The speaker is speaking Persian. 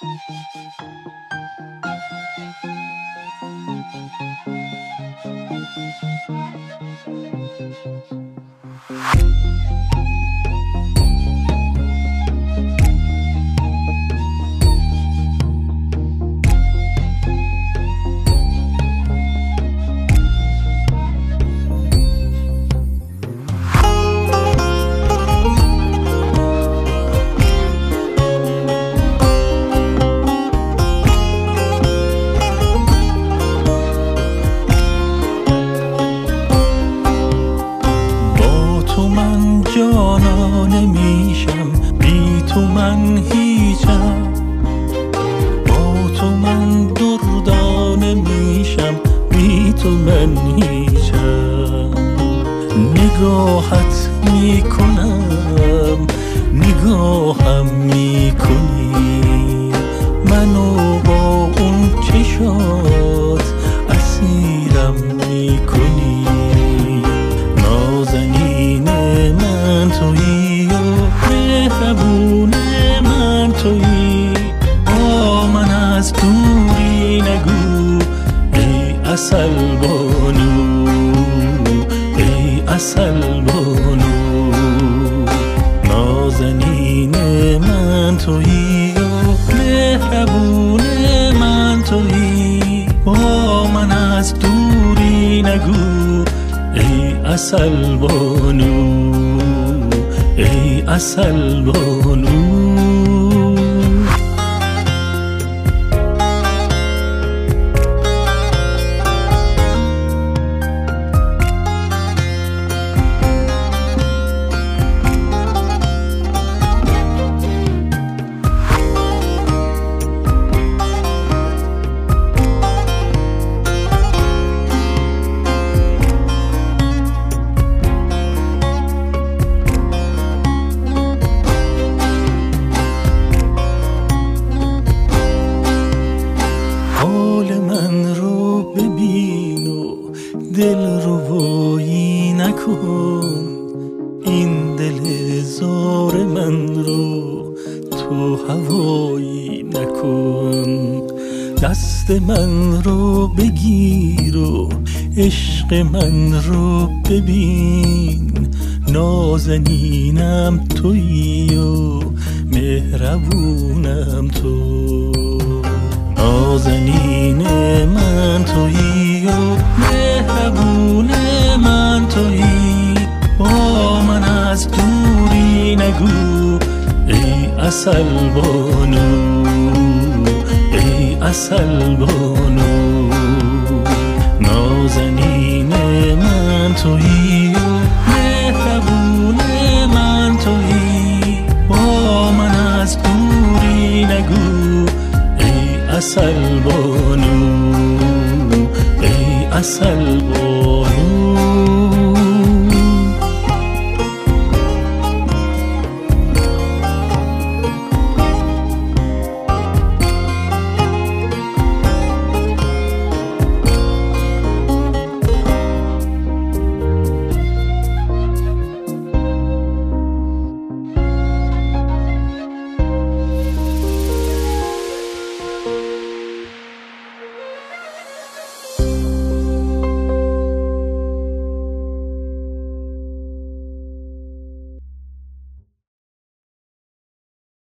جانانه میشم، بی تو من هیچم. با تو من دردانه میشم، بی تو من هیچم. نگاهت میکنم، نگاهم میکنی، منو با اون چشات اسیرم میکنی. نازنین من تویی و مهربون من تویی، با من از دوری نگو ای عسل بانو، ای عسل بانو. نازنین من تویی و مهربون من تویی، با من از دوری نگو ای عسل بانو، ای عسل بانو. حال من رو ببین و دل ربایی نکن، این دل زار من رو تو هوایی نکن. دست من رو بگیر و عشق من رو ببین، نازنینم تویی و مهربونم تو. نازنین من تویی و مهربون من تویی، با من از دوری نگو ای عسل بانو، ای عسل بانو. نازنین من تویی و مهربون من تویی، با من از دوری نگو ای عسل بانو، ای عسل بانو.